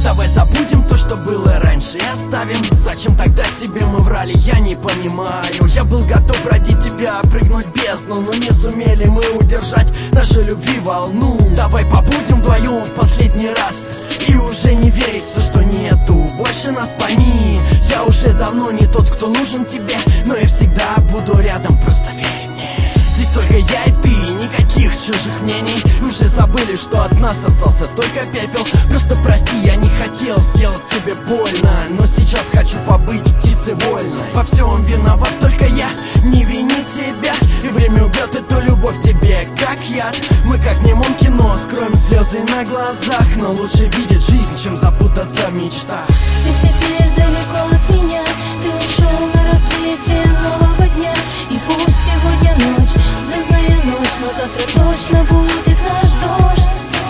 Давай забудем то, что было раньше, и оставим. Зачем тогда себе мы врали, я не понимаю. Я был готов ради тебя прыгнуть в бездну, но не сумели мы удержать нашей любви волну. Давай побудем вдвоем в последний раз, и уже не верится, что нету больше нас, пойми. Я уже давно не тот, кто нужен тебе, но я всегда буду рядом, просто верь мне. Здесь только я и ты, никаких чужих мнений. Уже забыли, что от нас остался только пепел. Просто прости, я не хотел сделать тебе больно, но сейчас хочу побыть птицей вольной. Во всем виноват только я, не вини себя. И время убьет эту любовь тебе, как яд. Мы как в немом кино, скроем слезы на глазах, но лучше видеть жизнь, чем запутаться в мечтах. Ты теперь далеко от меня, ты ушел на рассвете нового дня. И пусть сегодня ночь, звездная ночь, но завтра точно будет наш дождь.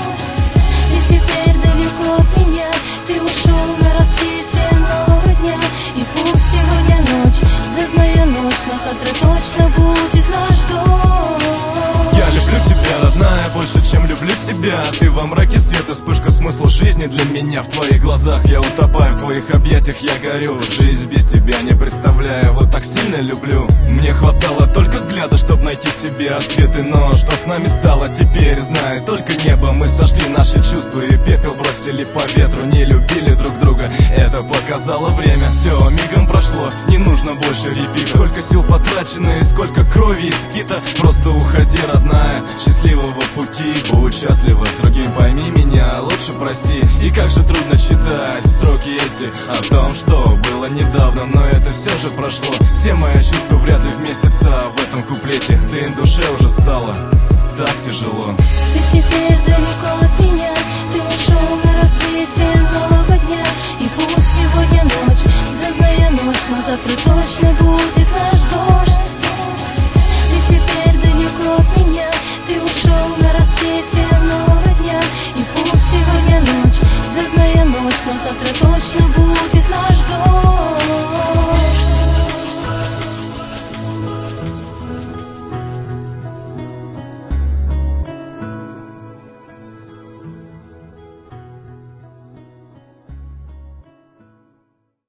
Ты теперь далеко от меня, ты ушел на рассвете нового дня. И пусть сегодня ночь, звездная ночь, но завтра точно будет наш дождь. Я люблю тебя, родная, больше, чем люблю себя. Ты во мраке света, вспышка смысла жизни для меня. В твоих глазах я утопаю, в твоих объятиях я горю. Жизнь без тебя не представляю, вот так сильно люблю. Мне хватало только взгляда, чтоб найти в себе ответы. Но что с нами стало теперь, знает только небо. Мы сожгли наши чувства и пепел бросили по ветру. Не любили друг друга, это показало время. Все мигом прошло, не нужно больше репить. Сколько сил потрачено и сколько крови испито. Просто уходи, родная, счастливого пути. Будь счастлива с другим, пойми меня, лучше прости. И как же трудно читать строки эти о том, что было недавно, но это все же прошло. Все мои чувства вряд ли вместятся в этом куплете. Да и душе уже стало так тяжело. Ты теперь далеко от меня, ты ушел на рассвете нового дня. И пусть сегодня ночь, звездная ночь, но завтра точно